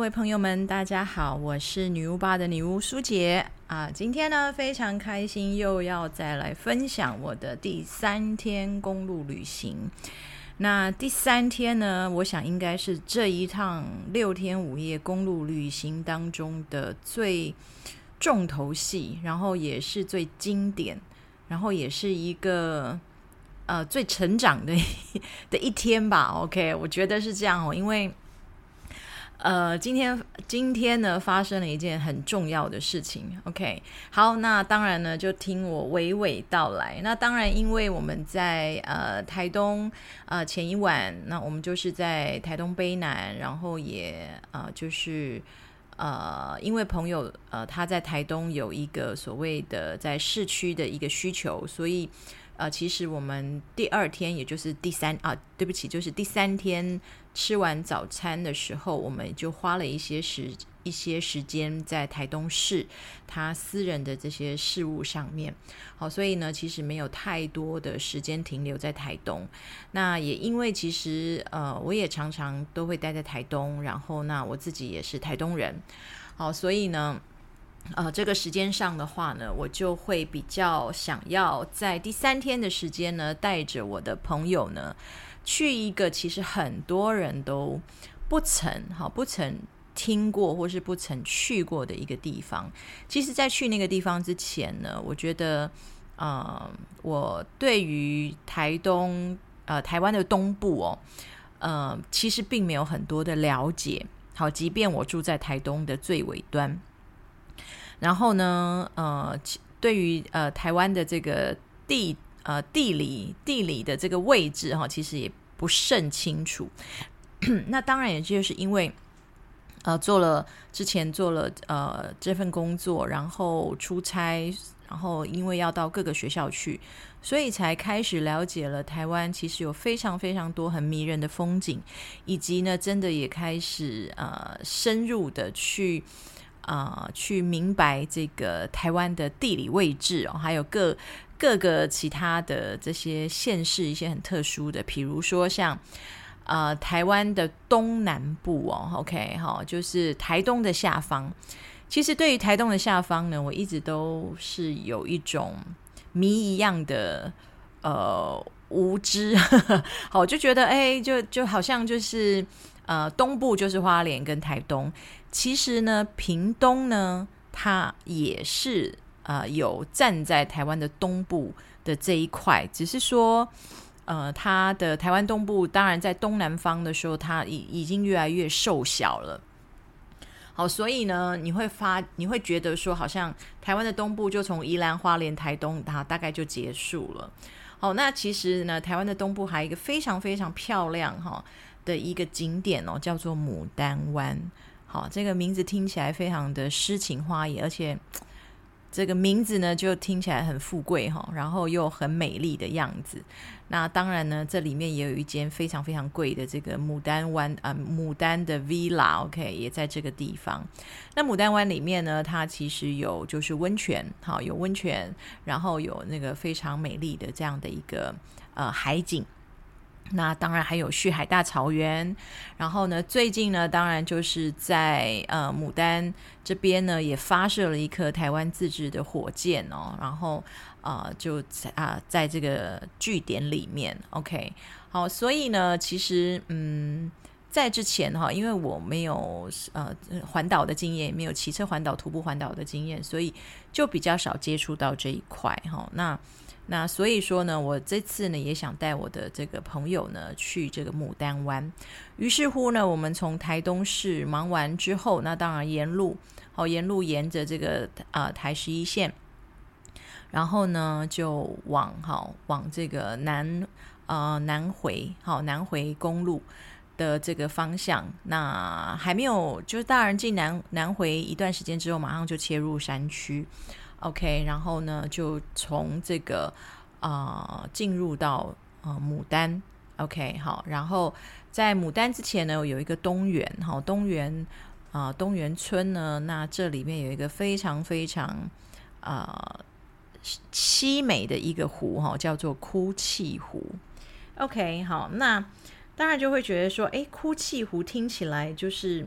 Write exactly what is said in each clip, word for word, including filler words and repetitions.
位朋友们大家好，我是女巫吧的女巫舒洁啊。今天呢非常开心又要再来分享我的第三天公路旅行。那第三天呢，我想应该是这一趟六天五夜公路旅行当中的最重头戏，然后也是最经典，然后也是一个呃最成长的一的一天吧。 OK， 我觉得是这样哦，因为呃，今天今天呢发生了一件很重要的事情。 OK， 好，那当然呢就听我娓娓道来。那当然因为我们在呃台东呃前一晚，那我们就是在台东卑南，然后也呃就是呃因为朋友呃他在台东有一个所谓的在市区的一个需求，所以呃，其实我们第二天，也就是第三啊，对不起，就是第三天吃完早餐的时候，我们就花了一些时一些时间在台东市他私人的这些事务上面。好，所以呢，其实没有太多的时间停留在台东。那也因为其实呃，我也常常都会待在台东，然后那我自己也是台东人。好，所以呢。呃，这个时间上的话呢，我就会比较想要在第三天的时间呢，带着我的朋友呢，去一个其实很多人都不曾好不曾听过或是不曾去过的一个地方。其实在去那个地方之前呢，我觉得呃，我对于台东呃台湾的东部哦，呃，其实并没有很多的了解。好，即便我住在台东的最尾端，然后呢，呃，对于呃台湾的这个地呃地理地理的这个位置哈，其实也不甚清楚。那当然也就是因为呃做了之前做了呃这份工作，然后出差，然后因为要到各个学校去，所以才开始了解了台湾其实有非常非常多很迷人的风景，以及呢真的也开始呃深入的去呃，去明白这个台湾的地理位置哦，还有各各个其他的这些县市一些很特殊的，比如说像呃台湾的东南部哦 ，OK 哈、哦，就是台东的下方。其实对于台东的下方呢，我一直都是有一种谜一样的呃无知，好，我就觉得哎，就就好像就是呃东部就是花莲跟台东。其实呢，屏东呢，它也是呃有站在台湾的东部的这一块，只是说，呃，它的台湾东部，当然在东南方的时候，它已已经越来越瘦小了。好，所以呢，你会发，你会觉得说，好像台湾的东部就从宜兰、花莲、台东，它大概就结束了。好，那其实呢，台湾的东部还有一个非常非常漂亮哈的一个景点哦，叫做牡丹湾。好，这个名字听起来非常的诗情画意，而且这个名字呢就听起来很富贵哈，然后又很美丽的样子。那当然呢，这里面也有一间非常非常贵的这个牡丹湾啊、呃，牡丹的 villa OK 也在这个地方。那牡丹湾里面呢，它其实有就是温泉，好，有温泉，然后有那个非常美丽的这样的一个呃海景。那当然还有旭海大草原，然后呢最近呢当然就是在呃牡丹这边呢也发射了一颗台湾自制的火箭哦，然后呃就啊、呃、在这个据点里面 OK 好，所以呢其实嗯在之前哈，因为我没有呃环岛的经验，没有骑车环岛、徒步环岛的经验，所以就比较少接触到这一块哈。那那所以说呢，我这次呢也想带我的这个朋友呢去这个牡丹湾。于是乎呢，我们从台东市忙完之后，那当然沿路好沿路沿着这个呃台十一线，然后呢就往好往这个南呃南回好南回公路的这个方向。那还没有就是当然进南南回一段时间之后，马上就切入山区。OK， 然后呢，就从这个呃进入到呃牡丹 ，OK 好，然后在牡丹之前呢，有一个东园，好东园啊、呃、东园村呢，那这里面有一个非常非常呃凄美的一个湖哈，叫做哭泣湖。OK 好，那当然就会觉得说，哎，哭泣湖听起来就是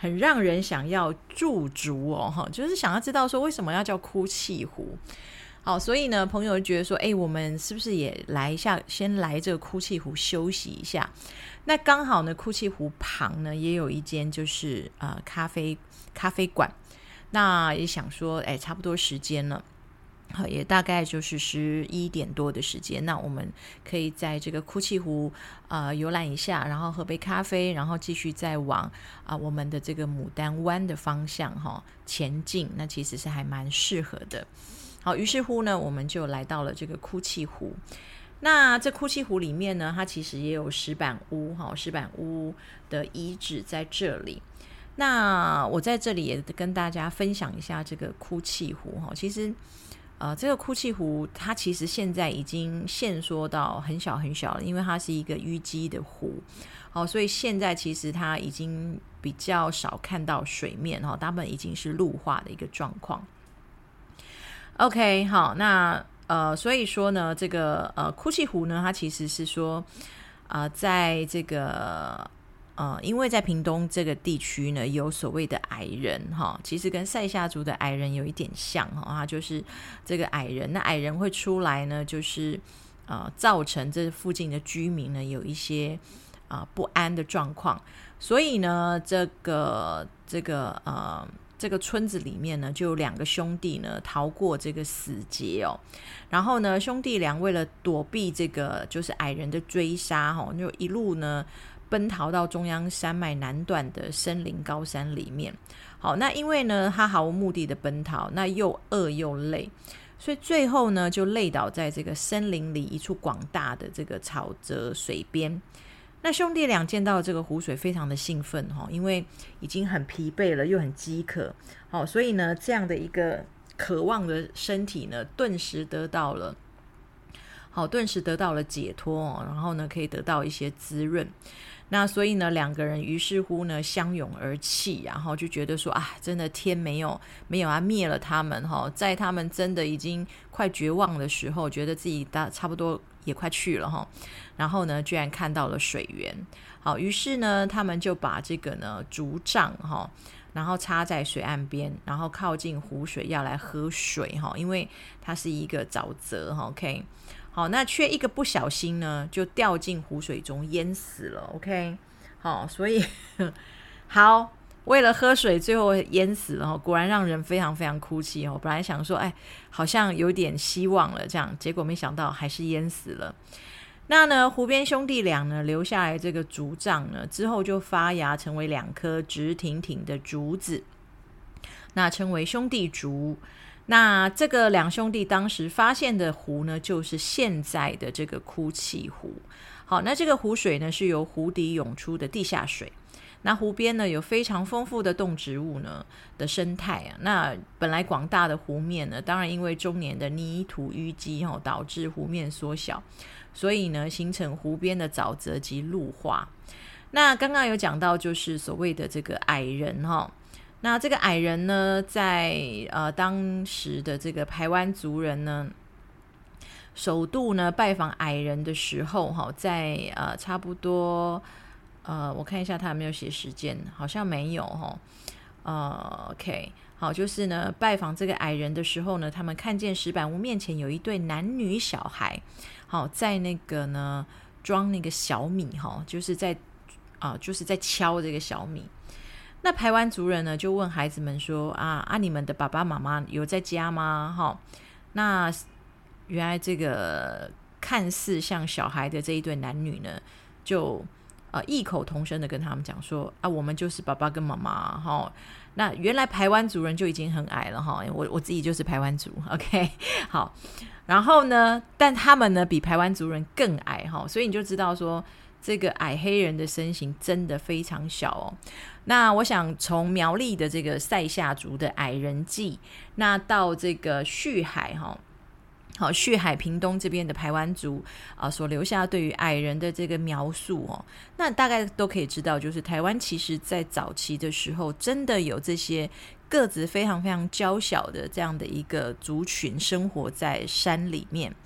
很让人想要驻足哦，就是想要知道说为什么要叫哭泣湖。好，所以呢朋友就觉得说，哎，我们是不是也来一下，先来这个哭泣湖休息一下。那刚好呢哭泣湖旁呢也有一间就是呃咖啡咖啡馆，那也想说哎差不多时间了，好，也大概就是十一点多的时间，那我们可以在这个哭泣湖呃游览一下，然后喝杯咖啡，然后继续再往啊、呃、我们的这个牡丹湾的方向哈、哦、前进，那其实是还蛮适合的。好，于是乎呢我们就来到了这个哭泣湖。那这哭泣湖里面呢，它其实也有石板屋、哦、石板屋的遗址在这里。那我在这里也跟大家分享一下这个哭泣湖、哦、其实呃，这个哭泣湖它其实现在已经限缩到很小很小了，因为它是一个淤积的湖、哦、所以现在其实它已经比较少看到水面、哦、大部分已经是陆化的一个状况。OK， 好，那呃，所以说呢，这个呃哭泣湖呢，它其实是说，呃，在这个呃，因为在屏东这个地区呢，有所谓的矮人哈，其实跟塞夏族的矮人有一点像哈，它就是这个矮人，那矮人会出来呢，就是呃，造成这附近的居民呢有一些啊、呃、不安的状况，所以呢，这个这个呃。这个村子里面呢就有两个兄弟呢逃过这个死劫哦，然后呢兄弟俩为了躲避这个就是矮人的追杀哦，就一路呢奔逃到中央山脉南段的森林高山里面。好，那因为呢他毫无目的的奔逃，那又饿又累，所以最后呢就累倒在这个森林里一处广大的这个草泽水边。那兄弟俩见到这个湖水非常的兴奋、哦、因为已经很疲惫了又很饥渴、哦、所以呢这样的一个渴望的身体呢顿时得到了好，顿时得到了解脱、哦、然后呢可以得到一些滋润。那所以呢两个人于是乎呢相拥而泣，然后就觉得说啊，真的天没有没有啊灭了他们、哦、在他们真的已经快绝望的时候，觉得自己大差不多也快去了、哦、然后呢居然看到了水源。好，于是呢他们就把这个呢竹杖、哦、然后插在水岸边，然后靠近湖水要来喝水、哦、因为它是一个沼泽、哦、OK。好，那却一个不小心呢就掉进湖水中淹死了 OK。 好，所以好，为了喝水最后淹死了，果然让人非常非常哭泣。本来想说哎，好像有点希望了这样，结果没想到还是淹死了。那呢湖边兄弟俩呢留下来这个竹杖呢之后就发芽成为两颗直挺挺的竹子，那称为兄弟竹。那这个两兄弟当时发现的湖呢就是现在的这个哭泣湖。好，那这个湖水呢是由湖底涌出的地下水，那湖边呢有非常丰富的动植物呢的生态啊。那本来广大的湖面呢，当然因为终年的泥土淤积、哦、导致湖面缩小，所以呢形成湖边的沼泽及陆化。那刚刚有讲到就是所谓的这个矮人、哦、那这个矮人呢在呃当时的这个排湾族人呢首度呢拜访矮人的时候、哦、在呃差不多呃我看一下他有没有写时间，好像没有、哦、呃 OK。 好，就是呢拜访这个矮人的时候呢，他们看见石板屋面前有一对男女小孩，好，在那个呢装那个小米、哦、就是在啊、呃，就是在敲这个小米。那排湾族人呢就问孩子们说啊啊，你们的爸爸妈妈有在家吗？哦、那原来这个看似像小孩的这一对男女呢就呃异口同声的跟他们讲说啊，我们就是爸爸跟妈妈、哦、那原来排湾族人就已经很矮了、哦、我, 我自己就是排湾族 OK。 好，然后呢但他们呢比排湾族人更矮、哦、所以你就知道说这个矮黑人的身形真的非常小哦。那我想从苗栗的这个塞夏族的矮人记，那到这个旭海哈、哦，好，旭海屏东这边的排湾族啊、呃、所留下对于矮人的这个描述哦，那大概都可以知道，就是台湾其实在早期的时候真的有这些个子非常非常娇小的这样的一个族群生活在山里面。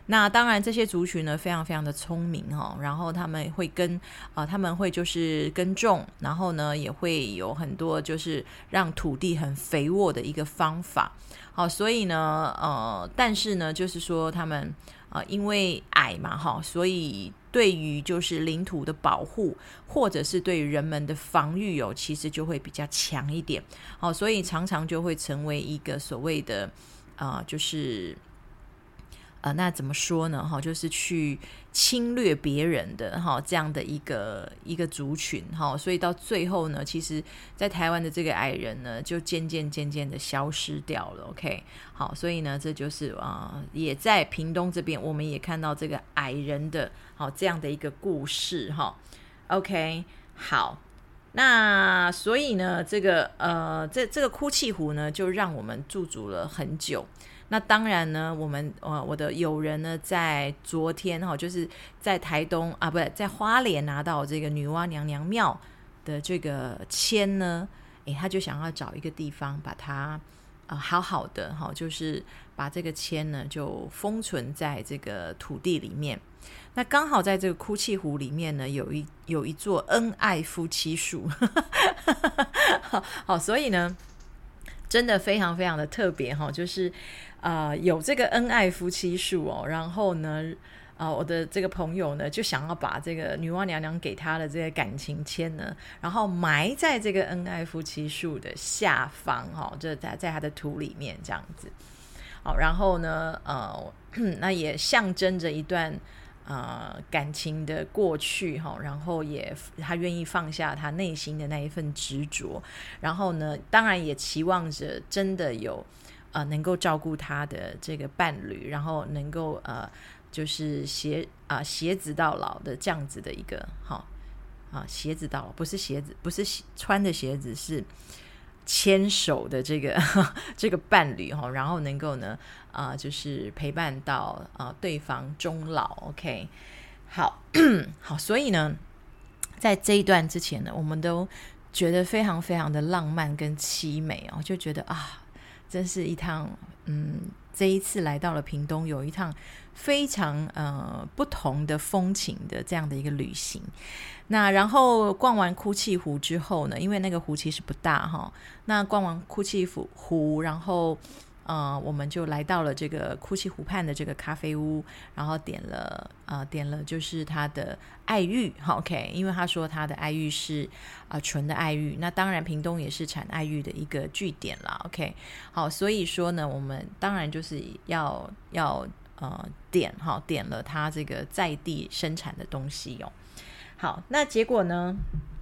那当然这些族群呢非常非常的聪明哦，然后他们会跟呃他们会就是耕种，然后呢也会有很多就是让土地很肥沃的一个方法。好，所以呢呃但是呢就是说他们呃因为矮嘛哈，所以对于就是领土的保护或者是对于人们的防御哦，其实就会比较强一点。好，所以常常就会成为一个所谓的呃就是呃，那怎么说呢？哈，就是去侵略别人的哈这样的一个一个族群哈，所以到最后呢，其实在台湾的这个矮人呢，就渐渐渐渐的消失掉了。OK， 好，所以呢，这就是啊、呃，也在屏东这边，我们也看到这个矮人的好这样的一个故事哈。OK， 好。那所以呢，这个呃，这这个哭泣湖呢，就让我们驻足了很久。那当然呢，我们呃我的友人呢，在昨天哈、哦，就是在台东啊，不在花莲拿到这个女娲娘娘庙的这个签呢，诶，他就想要找一个地方把它呃好好的哈、哦，就是把这个签呢就封存在这个土地里面。那刚好在这个哭泣湖里面呢，有一有一座恩爱夫妻树，好, 好，所以呢，真的非常非常的特别哈，就是呃有这个恩爱夫妻树哦，然后呢，呃我的这个朋友呢就想要把这个女娲娘娘给他的这个感情签呢，然后埋在这个恩爱夫妻树的下方哈，就在在他的土里面这样子。好，然后呢，呃，那也象征着一段。呃，感情的过去哈，然后也他愿意放下他内心的那一份执着，然后呢，当然也期望着真的有呃能够照顾他的这个伴侣，然后能够呃就是鞋啊、呃、鞋子到老的这样子的一个哈啊鞋子到老不是鞋子不是穿的鞋子是。牵手的这个这个伴侣哈，然后能够呢，啊、呃，就是陪伴到啊、呃、对方终老 ，OK， 好，好，所以呢，在这一段之前呢，我们都觉得非常非常的浪漫跟凄美哦，就觉得啊，真是一趟，嗯，这一次来到了屏东，有一趟非常呃不同的风情的这样的一个旅行。那然后逛完哭泣湖之后呢，因为那个湖其实不大哈，那逛完哭泣湖，然后呃我们就来到了这个哭泣湖畔的这个咖啡屋，然后点了呃点了就是他的爱玉 OK， 因为他说他的爱玉是呃纯的爱玉，那当然屏东也是产爱玉的一个据点啦 OK， 好，所以说呢我们当然就是要要呃点哈点了他这个在地生产的东西哦。好，那结果呢？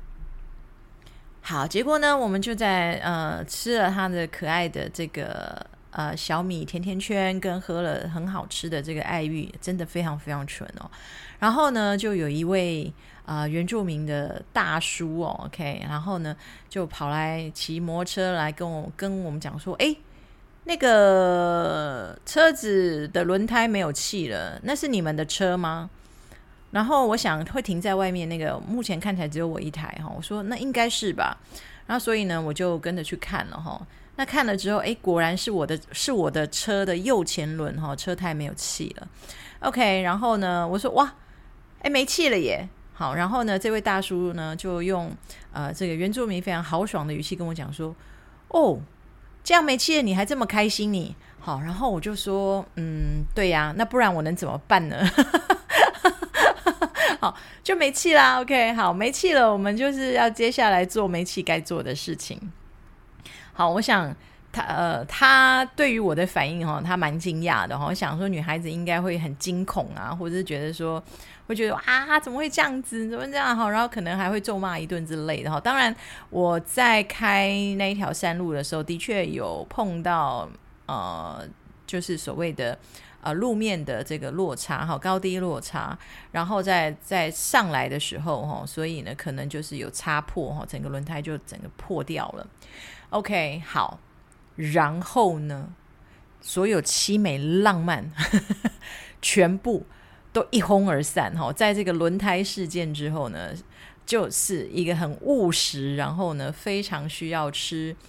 好，结果呢？我们就在呃吃了它的可爱的这个呃小米甜甜圈，跟喝了很好吃的这个爱玉，真的非常非常纯哦。然后呢，就有一位呃原住民的大叔哦 ，OK， 然后呢就跑来骑摩托车来跟我跟我们讲说，哎，那个车子的轮胎没有气了，那是你们的车吗？然后我想会停在外面那个，目前看起来只有我一台哈。我说那应该是吧，然后所以呢我就跟着去看了哈。那看了之后，哎，果然是我的是我的车的右前轮哈，车胎没有气了。OK， 然后呢我说哇，哎没气了耶。好，然后呢这位大叔呢就用呃这个原住民非常豪爽的语气跟我讲说，哦，这样没气了你还这么开心你？好，然后我就说嗯对呀、啊，那不然我能怎么办呢？好，就没气啦 OK， 好，没气了，我们就是要接下来做没气该做的事情。好，我想他呃，他对于我的反应、哦、他蛮惊讶的、哦、我想说女孩子应该会很惊恐啊，或者是觉得说会觉得啊怎么会这样子，怎么这样，然后可能还会咒骂一顿之类的。当然我在开那一条山路的时候的确有碰到呃，就是所谓的呃，路面的这个落差哈，高低落差，然后在在上来的时候哈，所以呢，可能就是有擦破哈，整个轮胎就整个破掉了。OK， 好，然后呢，所有凄美浪漫呵呵全部都一哄而散哈，在这个轮胎事件之后呢，就是一个很务实，然后呢，非常需要吃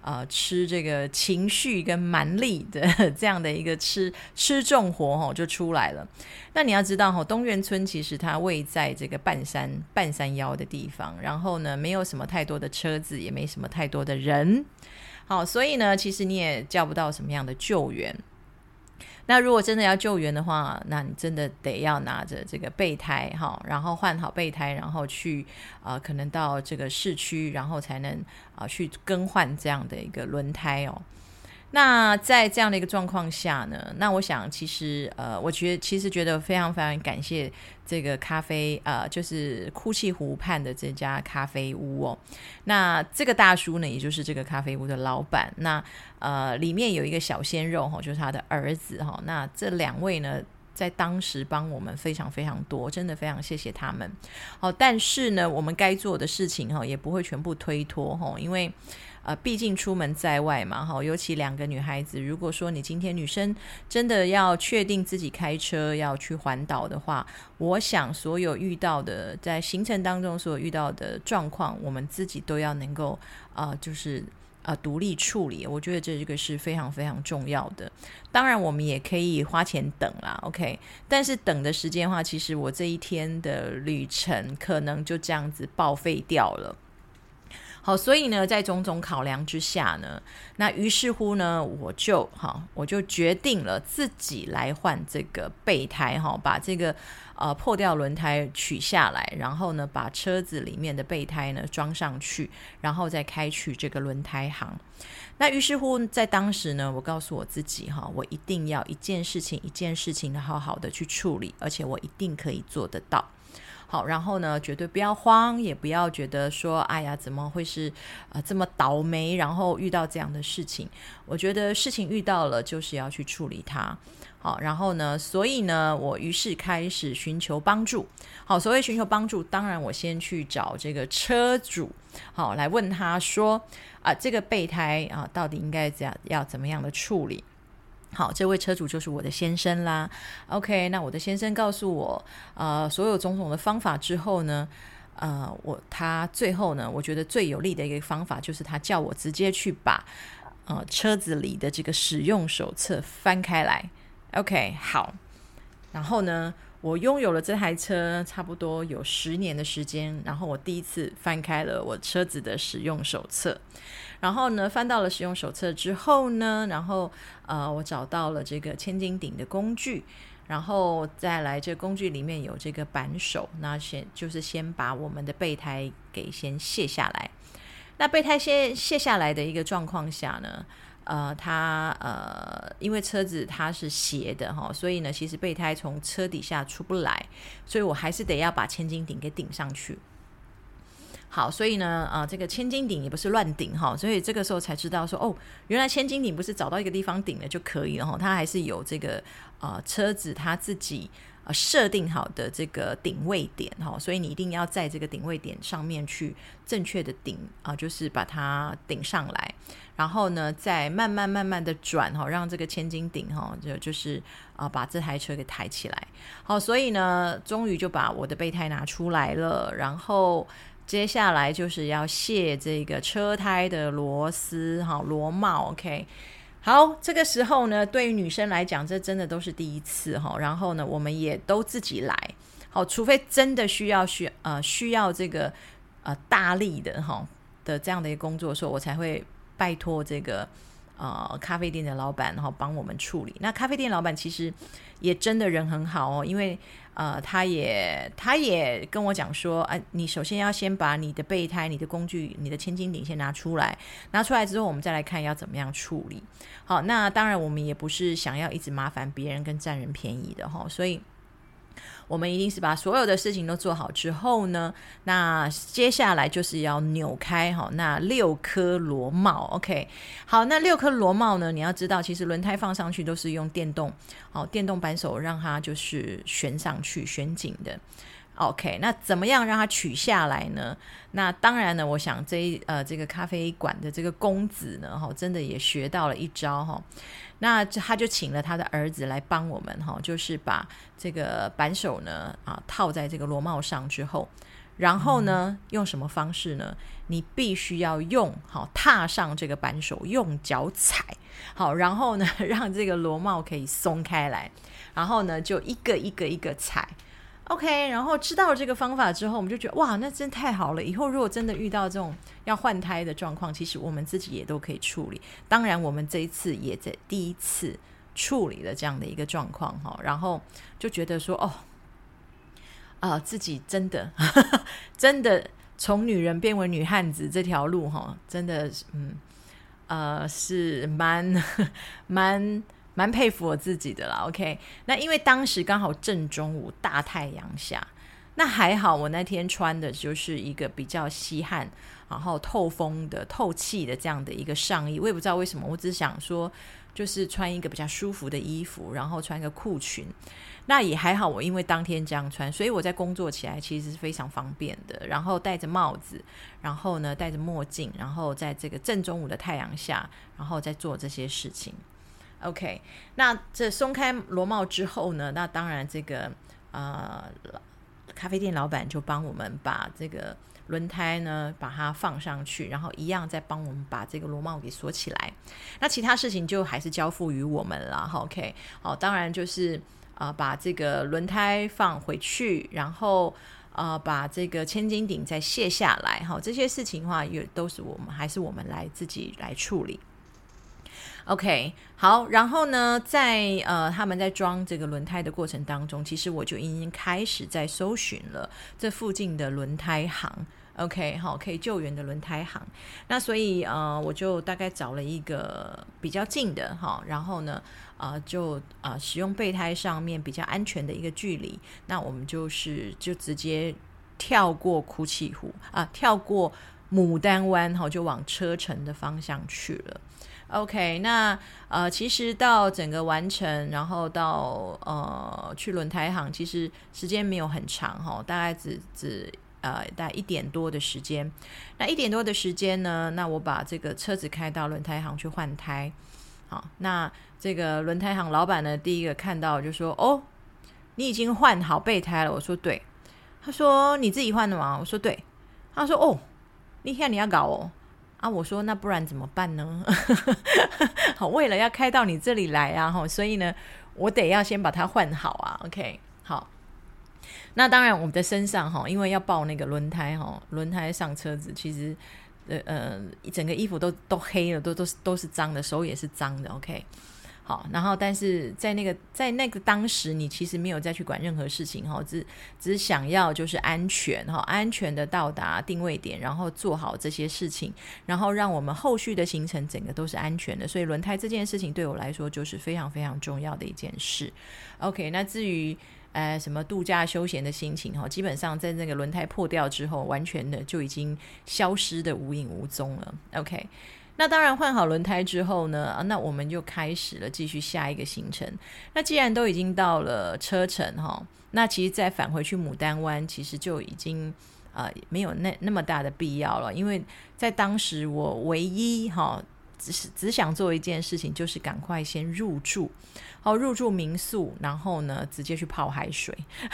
呃吃这个情绪跟蛮力的这样的一个吃吃重活、哦、就出来了。那你要知道、哦、东源村其实它位在这个半山半山腰的地方，然后呢没有什么太多的车子，也没什么太多的人，好，所以呢其实你也叫不到什么样的救援。那如果真的要救援的话，那你真的得要拿着这个备胎，然后换好备胎，然后去、呃、可能到这个市区，然后才能、呃、去更换这样的一个轮胎哦。那在这样的一个状况下呢，那我想其实呃，我觉得其实觉得非常非常感谢这个咖啡呃，就是哭泣湖畔的这家咖啡屋哦。那这个大叔呢，也就是这个咖啡屋的老板，那呃里面有一个小鲜肉、哦、就是他的儿子、哦、那这两位呢在当时帮我们非常非常多，真的非常谢谢他们、哦、但是呢我们该做的事情、哦、也不会全部推脱、哦、因为呃，毕竟出门在外嘛，尤其两个女孩子，如果说你今天女生真的要确定自己开车要去环岛的话，我想所有遇到的在行程当中所有遇到的状况，我们自己都要能够呃，就是呃独立处理，我觉得这个是非常非常重要的。当然我们也可以花钱等啦 OK， 但是等的时间的话，其实我这一天的旅程可能就这样子报废掉了。好，所以呢在种种考量之下呢，那于是乎呢我就好我就决定了自己来换这个备胎，把这个呃破掉轮胎取下来，然后呢把车子里面的备胎呢装上去，然后再开去这个轮胎行。那于是乎在当时呢，我告诉我自己哈，我一定要一件事情一件事情的好好的去处理，而且我一定可以做得到。好，然后呢绝对不要慌，也不要觉得说哎呀怎么会是、呃、这么倒霉，然后遇到这样的事情。我觉得事情遇到了就是要去处理它。好，然后呢所以呢我于是开始寻求帮助。好，所谓寻求帮助，当然我先去找这个车主，好，来问他说啊、这个备胎啊到底应该怎样要怎么样的处理。好，这位车主就是我的先生啦。 OK， 那我的先生告诉我呃，所有种种的方法之后呢，呃，我他最后呢我觉得最有利的一个方法就是他叫我直接去把呃车子里的这个使用手册翻开来。 OK， 好，然后呢我拥有了这台车差不多有十年的时间，然后我第一次翻开了我车子的使用手册，然后呢翻到了使用手册之后呢，然后呃我找到了这个千斤顶的工具，然后再来这个工具里面有这个扳手，那先就是先把我们的备胎给先卸下来。那备胎先卸下来的一个状况下呢，呃，它呃，因为车子它是斜的哈，所以呢，其实备胎从车底下出不来，所以我还是得要把千斤顶给顶上去。好，所以呢，呃，这个千斤顶也不是乱顶哈，所以这个时候才知道说，哦，原来千斤顶不是找到一个地方顶了就可以了哈，它还是有这个呃车子它自己呃设定好的这个顶位点哈，所以你一定要在这个顶位点上面去正确的顶啊、呃，就是把它顶上来，然后呢，再慢慢慢慢的转哈，让这个千斤顶哈，就就是啊、呃、把这台车给抬起来。好，所以呢，终于就把我的备胎拿出来了，然后接下来就是要卸这个车胎的螺丝，好，螺帽 OK。 好，这个时候呢对于女生来讲这真的都是第一次，然后呢我们也都自己来，好，除非真的需要需呃需要这个呃大力的的这样的一个工作的时候，我才会拜托这个呃咖啡店的老板然后帮我们处理。那咖啡店老板其实也真的人很好哦，因为呃他也他也跟我讲说，啊，你首先要先把你的备胎、你的工具、你的千斤顶先拿出来，拿出来之后我们再来看要怎么样处理。好，那当然我们也不是想要一直麻烦别人跟占人便宜的哈，所以我们一定是把所有的事情都做好之后呢，那接下来就是要扭开那六颗螺帽 OK。 好，那六颗螺帽呢，你要知道其实轮胎放上去都是用电动好电动扳手让它就是旋上去旋紧的 OK。 那怎么样让它取下来呢？那当然呢我想这呃这个咖啡馆的这个公子呢真的也学到了一招，那他就请了他的儿子来帮我们，就是把这个扳手呢啊套在这个螺帽上之后， 然后呢用什么方式呢？你必须要用好踏上这个扳手，用脚踩好，然后呢让这个螺帽可以松开来，然后呢就一个一个一个踩。 OK， 然后知道了这个方法之后，我们就觉得哇，那真太好了，以后如果真的遇到这种要换胎的状况，其实我们自己也都可以处理。当然我们这一次也在第一次处理了这样的一个状况，然后就觉得说哦，呃、自己真的真的从女人变为女汉子这条路真的嗯呃是蛮蛮蛮佩服我自己的啦。 OK， 那因为当时刚好正中午大太阳下，那还好我那天穿的就是一个比较吸汗然后透风的透气的这样的一个上衣，我也不知道为什么，我只想说就是穿一个比较舒服的衣服，然后穿一个裤裙，那也还好我因为当天这样穿，所以我在工作起来其实是非常方便的，然后戴着帽子，然后呢戴着墨镜，然后在这个正中午的太阳下，然后再做这些事情。 OK， 那这松开螺帽之后呢，那当然这个呃咖啡店老板就帮我们把这个轮胎呢把它放上去，然后一样再帮我们把这个螺帽给锁起来，那其他事情就还是交付于我们了。 OK， 好，当然就是呃把这个轮胎放回去，然后呃把这个千斤顶再卸下来，好，这些事情的话也都是我们还是我们来自己来处理。OK， 好，然后呢在呃他们在装这个轮胎的过程当中，其实我就已经开始在搜寻了这附近的轮胎行。 OK， 好，可以救援的轮胎行，那所以呃我就大概找了一个比较近的哈，然后呢呃就呃使用备胎上面比较安全的一个距离，那我们就是就直接跳过哭泣湖啊，跳过牡丹湾哈，就往车城的方向去了。OK， 那呃，其实到整个完成，然后到呃去轮胎行，其实时间没有很长哈，大概只只呃大概一点多的时间。那一点多的时间呢，那我把这个车子开到轮胎行去换胎。好，那这个轮胎行老板呢，第一个看到就说：“哦，你已经换好备胎了。”我说：“对。”他说：“你自己换的吗？”我说：“对。”他说：“哦，你现在你要搞哦。”啊，我说那不然怎么办呢？好，为了要开到你这里来啊，所以呢我得要先把它换好啊。 OK， 好，那当然我们的身上因为要抱那个轮胎，轮胎上车子其实呃呃整个衣服都都黑了，都都是都是脏的，手也是脏的。 OK，好，然后但是在那个在那个当时你其实没有再去管任何事情，只只想要就是安全安全的到达定位点，然后做好这些事情，然后让我们后续的行程整个都是安全的，所以轮胎这件事情对我来说就是非常非常重要的一件事。 OK， 那至于呃什么度假休闲的心情，基本上在那个轮胎破掉之后完全的就已经消失的无影无踪了。 OK，那当然换好轮胎之后呢，那我们就开始了继续下一个行程。那既然都已经到了车城，那其实再返回去牡丹湾其实就已经呃没有那那么大的必要了，因为在当时我唯一只, 只想做一件事情，就是赶快先入住好入住民宿，然后呢直接去泡海水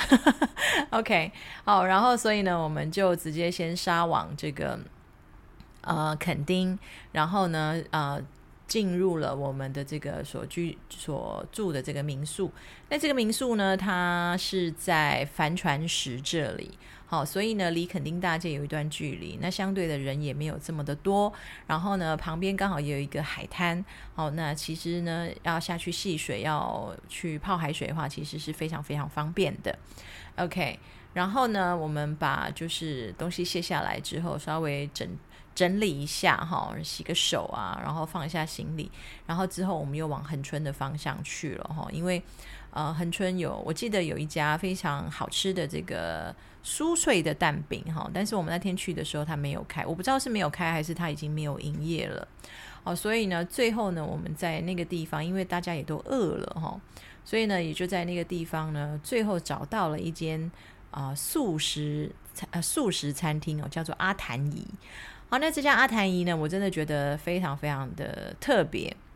OK， 好，然后所以呢我们就直接先杀往这个呃，垦丁，然后呢，呃，进入了我们的这个所居所住的这个民宿。那这个民宿呢，它是在帆船石这里，好，所以呢，离垦丁大街有一段距离。那相对的人也没有这么的多，然后呢，旁边刚好也有一个海滩，好，那其实呢，要下去戏水，要去泡海水的话，其实是非常非常方便的。OK， 然后呢，我们把就是东西卸下来之后，稍微整。整理一下洗个手啊，然后放一下行李，然后之后我们又往恒春的方向去了，因为呃恒春有我记得有一家非常好吃的这个酥脆的蛋饼，但是我们那天去的时候它没有开，我不知道是没有开还是它已经没有营业了，所以呢最后呢我们在那个地方，因为大家也都饿了，所以呢也就在那个地方呢最后找到了一间、呃、素食呃素食餐厅，叫做阿谭姨。好，那这家阿谭姨呢，我真的觉得非常非常的特别。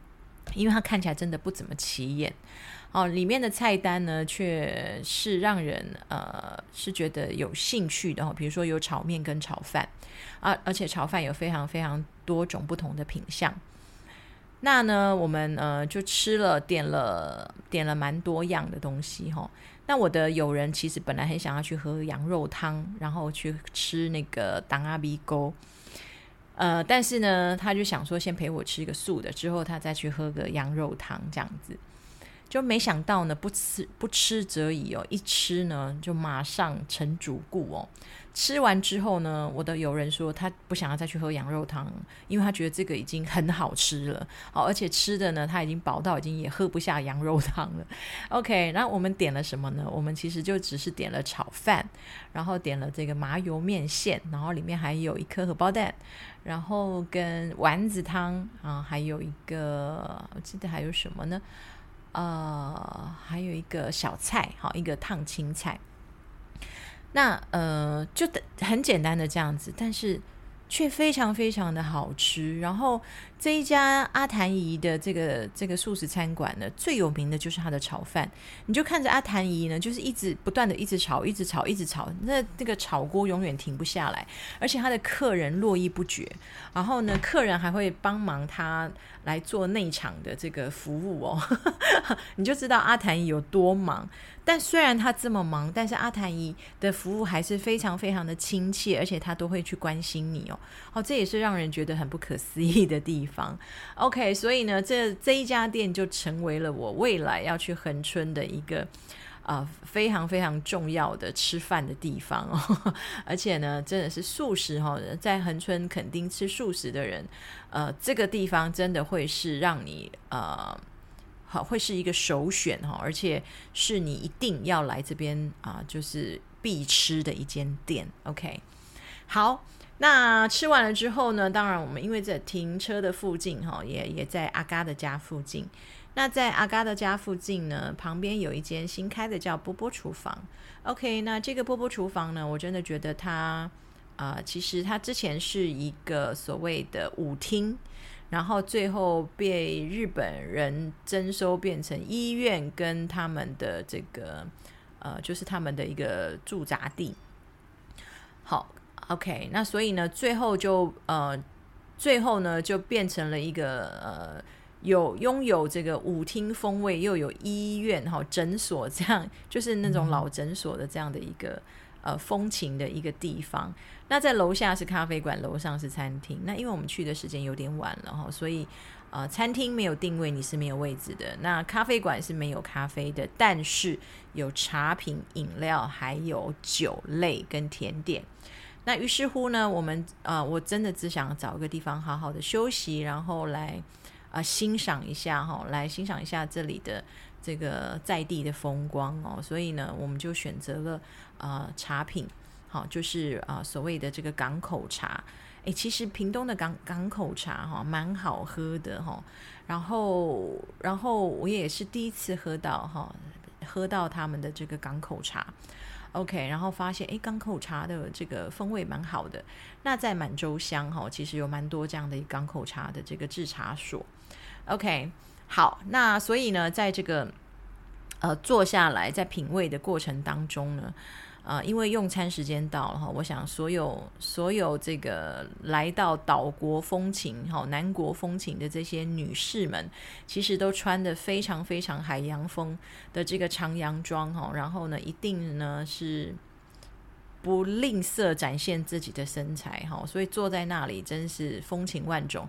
因为它看起来真的不怎么起眼哦。里面的菜单呢，却是让人呃是觉得有兴趣的哦。比如说有炒面跟炒饭啊，而且炒饭有非常非常多种不同的品项。那呢，我们呃就吃了，点了点了蛮多样的东西哈。那我的友人其实本来很想要去喝羊肉汤，然后去吃那个当阿比沟，呃，但是呢，他就想说先陪我吃一个素的，之后他再去喝个羊肉汤这样子。就没想到呢，不吃不吃则已哦，一吃呢就马上成主顾哦。吃完之后呢，我的友人说他不想要再去喝羊肉汤，因为他觉得这个已经很好吃了，哦，而且吃的呢他已经饱到已经也喝不下羊肉汤了。OK， 那我们点了什么呢？我们其实就只是点了炒饭，然后点了这个麻油面线，然后里面还有一颗荷包蛋，然后跟丸子汤啊，还有一个我记得还有什么呢？呃，还有一个小菜，好，一个烫青菜。那呃，就很简单的这样子，但是却非常非常的好吃。然后这一家阿谭姨的这个这个素食餐馆呢，最有名的就是它的炒饭。你就看着阿谭姨呢，就是一直不断的一直炒，一直炒，一直炒，那这个炒锅永远停不下来，而且他的客人络绎不绝。然后呢，客人还会帮忙他来做内场的这个服务哦，你就知道阿谭姨有多忙。但虽然他这么忙，但是阿谭姨的服务还是非常非常的亲切，而且他都会去关心你哦。哦，这也是让人觉得很不可思议的地方。OK， 所以呢，这这一家店就成为了我未来要去恒春的一个呃非常非常重要的吃饭的地方哦。而且呢，真的是素食哦，在恒春垦丁吃素食的人，呃，这个地方真的会是让你呃。好，会是一个首选哈，而且是你一定要来这边啊、呃，就是必吃的一间店。OK， 好，那吃完了之后呢，当然我们因为在停车的附近哈，也也在阿嘎的家附近。那在阿嘎的家附近呢，旁边有一间新开的叫波波厨房。OK， 那这个波波厨房呢，我真的觉得它啊、呃，其实它之前是一个所谓的舞厅。然后最后被日本人征收变成医院跟他们的这个呃，就是他们的一个驻扎地。好 ，OK， 那所以呢，最后就呃，最后呢就变成了一个呃，有拥有这个舞厅风味，又有医院哈、哦、诊所这样，就是那种老诊所的这样的一个呃风情的一个地方。那在楼下是咖啡馆，楼上是餐厅。那因为我们去的时间有点晚了哈，所以呃，餐厅没有定位，你是没有位置的。那咖啡馆是没有咖啡的，但是有茶品、饮料，还有酒类跟甜点。那于是乎呢，我们呃，我真的只想找一个地方好好的休息，然后来呃欣赏一下哈，来欣赏一下这里的这个在地的风光哦。所以呢，我们就选择了呃茶品。好，就是啊、呃，所谓的这个港口茶，哎，其实屏东的港港口茶哈，蛮好喝的哈。然后，然后我也是第一次喝到哈，喝到他们的这个港口茶。OK， 然后发现哎，港口茶的这个风味蛮好的。那在满洲乡哈，其实有蛮多这样的港口茶的这个制茶所。OK， 好，那所以呢，在这个呃坐下来在品味的过程当中呢。呃，因为用餐时间到了哈，我想所有所有这个来到岛国风情哈、南国风情的这些女士们，其实都穿得非常非常海洋风的这个长洋装哈，然后呢，一定呢是不吝啬展现自己的身材哈，所以坐在那里真是风情万种。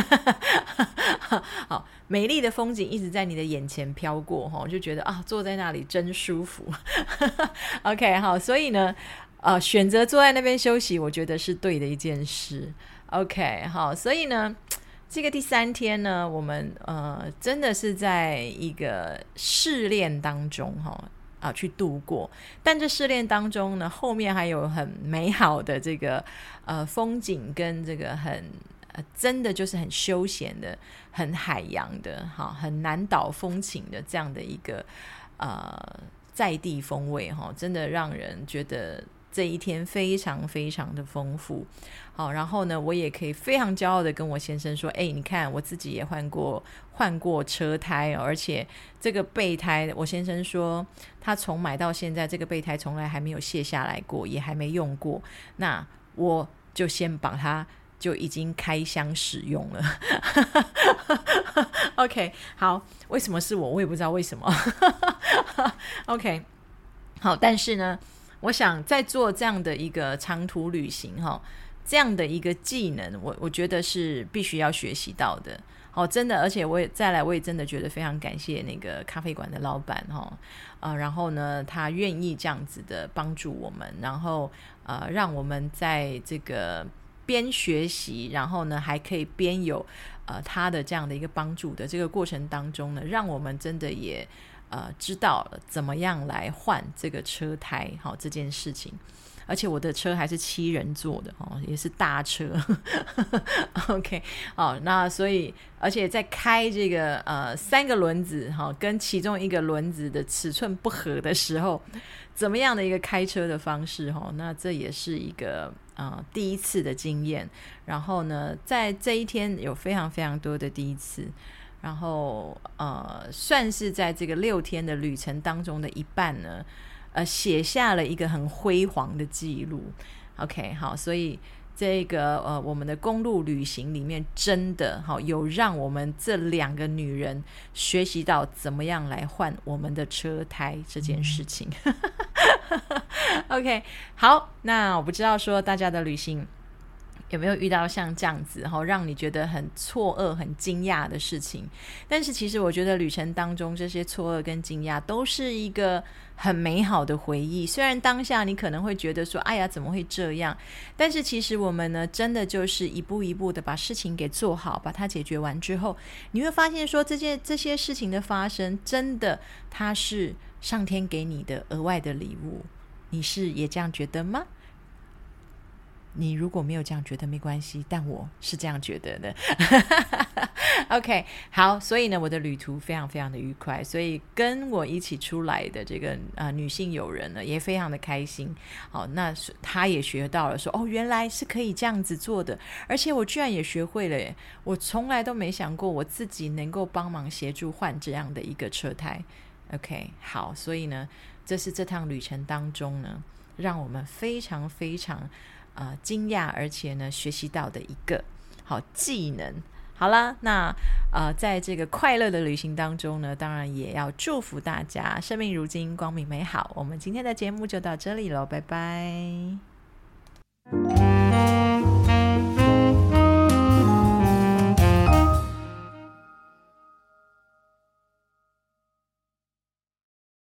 好，美丽的风景一直在你的眼前飘过哈，就觉得啊，坐在那里真舒服。OK， 好，所以呢，呃，选择坐在那边休息，我觉得是对的一件事。OK， 好，所以呢，这个第三天呢，我们呃真的是在一个试炼当中哈。啊，去度过，但这试炼当中呢，后面还有很美好的这个呃风景跟这个很呃真的就是很休闲的、很海洋的、哈很南岛风情的这样的一个呃在地风味哈，真的让人觉得这一天非常非常的丰富。好，然后呢我也可以非常骄傲的跟我先生说，哎，你看我自己也换过换过车胎哦，而且这个备胎我先生说他从买到现在这个备胎从来还没有卸下来过，也还没用过，那我就先把它就已经开箱使用了OK 好，为什么是我我也不知道为什么OK 好，但是呢我想在做这样的一个长途旅行这样的一个技能 我, 我觉得是必须要学习到的哦，真的，而且我也再来我也真的觉得非常感谢那个咖啡馆的老板、哦呃、然后呢他愿意这样子的帮助我们，然后呃让我们在这个边学习，然后呢还可以边有呃他的这样的一个帮助的这个过程当中呢，让我们真的也呃知道了怎么样来换这个车胎、哦、这件事情。而且我的车还是七人座的、哦、也是大车OK 好，那所以而且在开这个呃三个轮子、哦、跟其中一个轮子的尺寸不合的时候，怎么样的一个开车的方式、哦、那这也是一个呃第一次的经验。然后呢在这一天有非常非常多的第一次，然后呃算是在这个六天的旅程当中的一半呢呃，写下了一个很辉煌的记录 OK 好，所以这个呃我们的公路旅行里面真的好有让我们这两个女人学习到怎么样来换我们的车胎这件事情OK 好，那我不知道说大家的旅行有没有遇到像这样子、哦、让你觉得很错愕很惊讶的事情。但是其实我觉得旅程当中这些错愕跟惊讶都是一个很美好的回忆，虽然当下你可能会觉得说哎呀怎么会这样，但是其实我们呢真的就是一步一步的把事情给做好，把它解决完之后，你会发现说这些这些事情的发生真的它是上天给你的额外的礼物。你是也这样觉得吗？你如果没有这样觉得没关系，但我是这样觉得的OK 好，所以呢我的旅途非常非常的愉快，所以跟我一起出来的这个、呃、女性友人呢也非常的开心。好，那她也学到了说哦原来是可以这样子做的，而且我居然也学会了耶，我从来都没想过我自己能够帮忙协助换这样的一个车胎。 OK 好，所以呢这是这趟旅程当中呢让我们非常非常呃，惊讶而且呢学习到的一个好技能。好啦，那呃，在这个快乐的旅行当中呢，当然也要祝福大家生命如金光明美好。我们今天的节目就到这里咯，拜拜。